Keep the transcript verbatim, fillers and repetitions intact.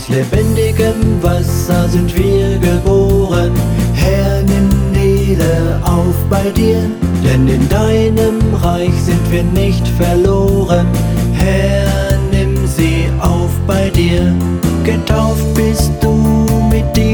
Aus lebendigem Wasser sind wir geboren. Herr, nimm Nele auf bei dir, denn in deinem Reich sind wir nicht verloren. Herr, nimm sie auf bei dir. Getauft bist